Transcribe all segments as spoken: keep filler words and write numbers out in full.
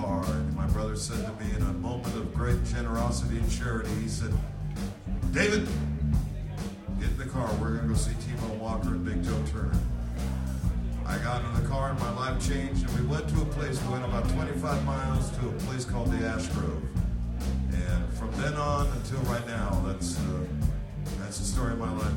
car, and my brother said to me in a moment of great generosity and charity, he said, David, get in the car. We're going to go see T-Bone Walker and Big Joe Turner. I got in the car and my life changed, and we went to a place, we went about twenty-five miles to a place called the Ash Grove. And from then on until right now, that's, uh, that's the story of my life.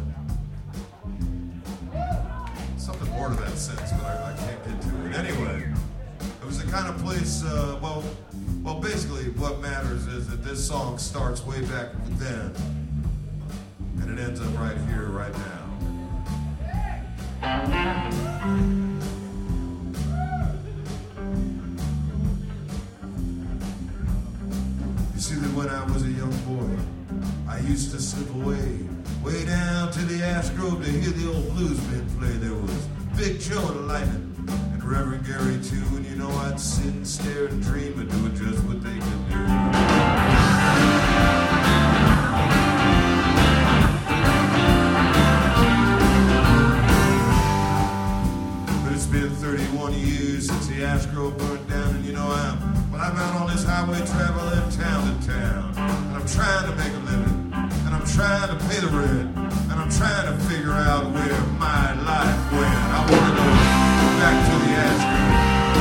Something more to that sentence, but I, I can't get to it. Anyway, it was the kind of place, uh, well, well, basically what matters is that this song starts way back then, and it ends up right here, right now. You see that when I was a young boy, I used to slip away, way down to the Ash Grove to hear the old blues men play. There was Big Joe and Lightning and Reverend Gary too, and you know I'd sit and stare and dream of doing just what they could do. But it's been thirty-one years since the Ash Grove burned down, and you know I'm, well, I'm out on this highway traveling town to town, and I'm trying to make a living, and I'm trying to pay the rent, and I'm trying to figure out where my life went. I want to go back to the Ash Grove.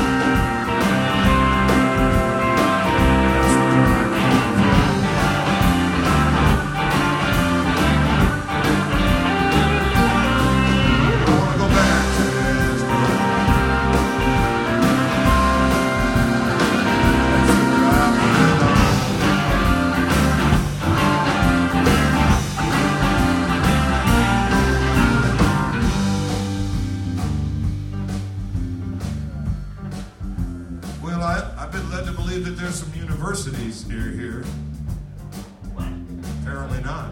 That's where I come from. I want to go back to the Ash Grove. That's where I belong. Well, I, I've been led to believe that there's some universities near here. Apparently not.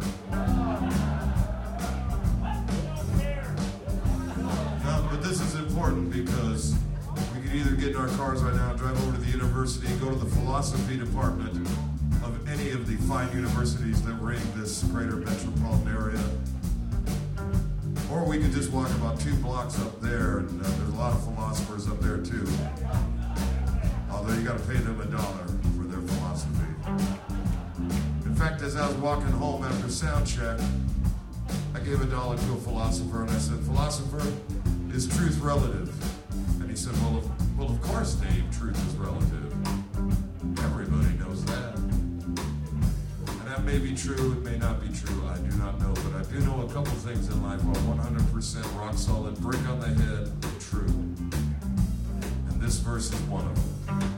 No, but this is important because we could either get in our cars right now and drive over to the university and go to the philosophy department of any of the fine universities that ring this greater metropolitan area. Or we could just walk about two blocks up there, and uh, there's a lot of philosophers up there too. Although you got to pay them a dollar for their philosophy. In fact, as I was walking home after sound check, I gave a dollar to a philosopher, and I said, "Philosopher, is truth relative?" And he said, "Well, of, well, of course, Dave, truth is relative. Everybody knows that." And that may be true, it may not be true, I do not know, but I do know a couple things in life are one hundred percent rock solid, brick on the head, true. And this verse is one of them.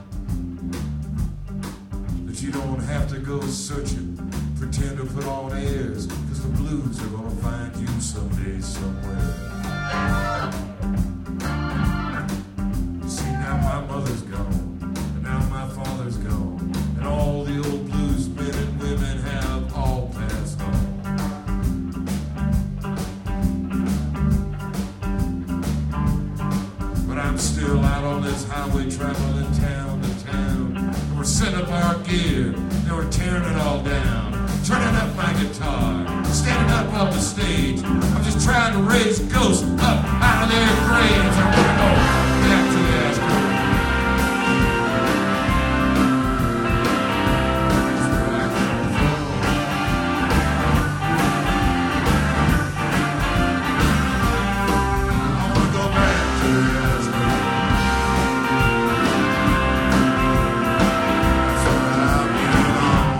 That you don't have to go searching, pretend to put on airs, because the blues are gonna find you someday, somewhere. See, now my mother's gone, and now my father's gone, and all the old blues men and women have all passed on. But I'm still out on this highway traveling town to town, and we're setting up our gear, and we're tearing it all down, turning up my guitar, standing up on the stage. I'm just trying to raise ghosts up out of their graves. I want to go back to the Ash Grove. That's where I come from. I want to go back to the Ash Grove. That's where I belong.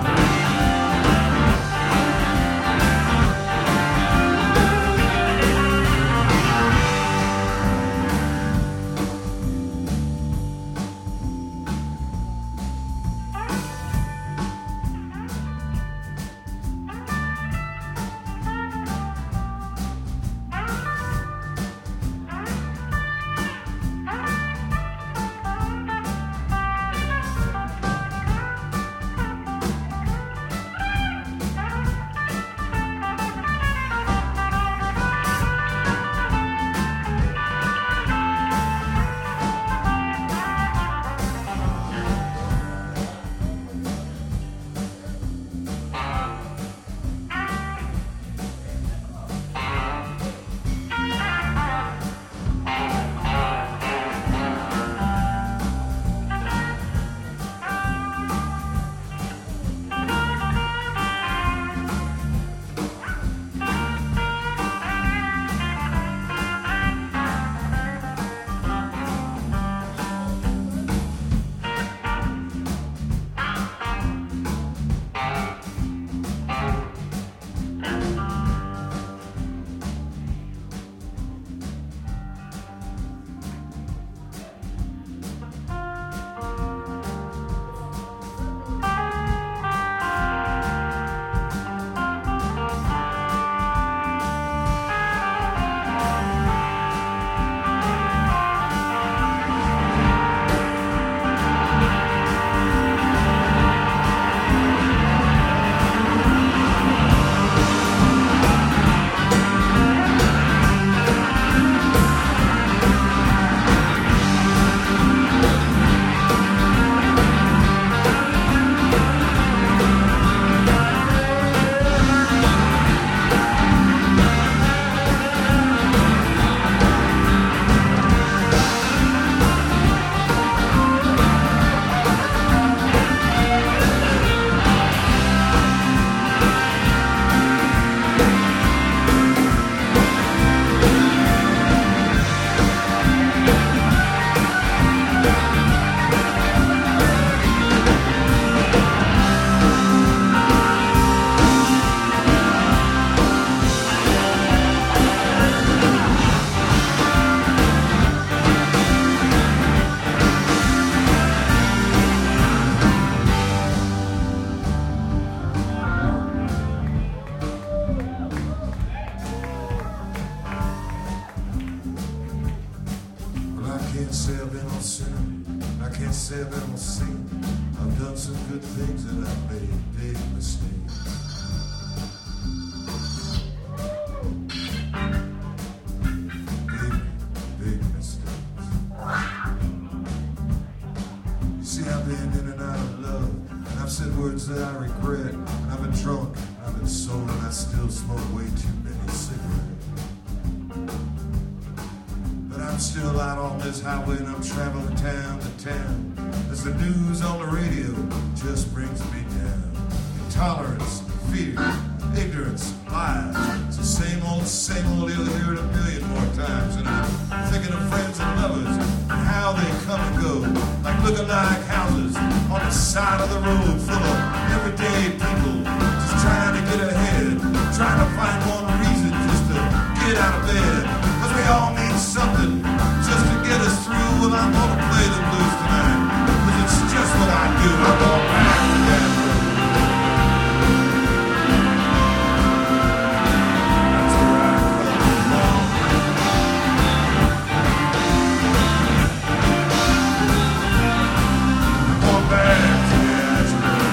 the things that I made big mistakes. Big, big mistakes. You see, I've been in and out of love, and I've said words that I regret, and I've been drunk, and I've been sober, and I still smoke way too many cigarettes. I'm still out on this highway and I'm traveling town to town as the news on the radio just brings me down. Intolerance, fear, ignorance, lies. It's the same old, same old, you'll hear it a million more times. And I'm thinking of friends and lovers and how they come and go, like lookalike houses on the side of the road full of everyday people just trying to get ahead, trying to find one reason just to get out of bed. Cause we all need something just to get us through. Well, I'm gonna play the blues tonight, cause it's just what I do. I'm going back to that road. That's where I come from. I'm going back to that road.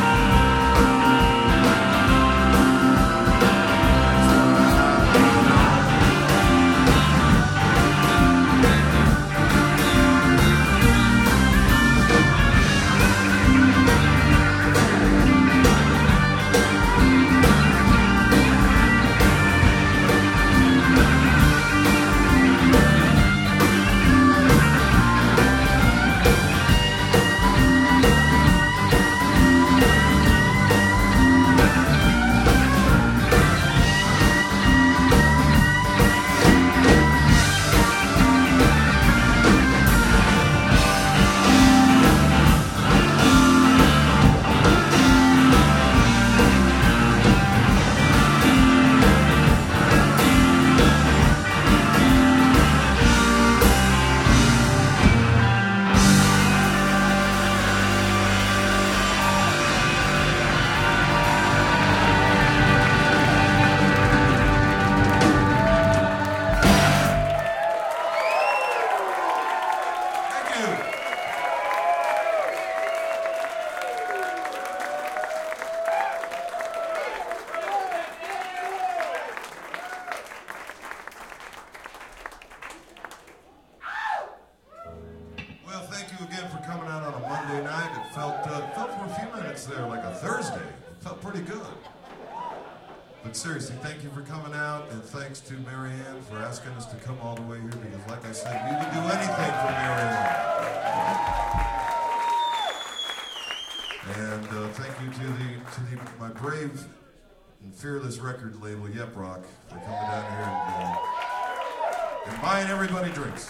Thank you again for coming out on a Monday night. It felt, uh, felt for a few minutes there like a Thursday. It felt pretty good. But seriously, thank you for coming out, and thanks to Marianne for asking us to come all the way here, because like I said, we would do anything for Marianne. And uh, thank you to the to the my brave and fearless record label, Yep Rock, for coming down here and, uh, and buying everybody drinks.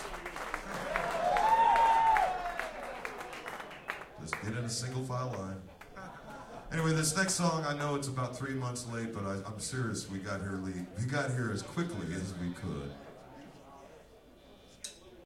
Just get in a single file line. Anyway, this next song, I know it's about three months late, but I, I'm serious. We got here late. We got here as quickly as we could.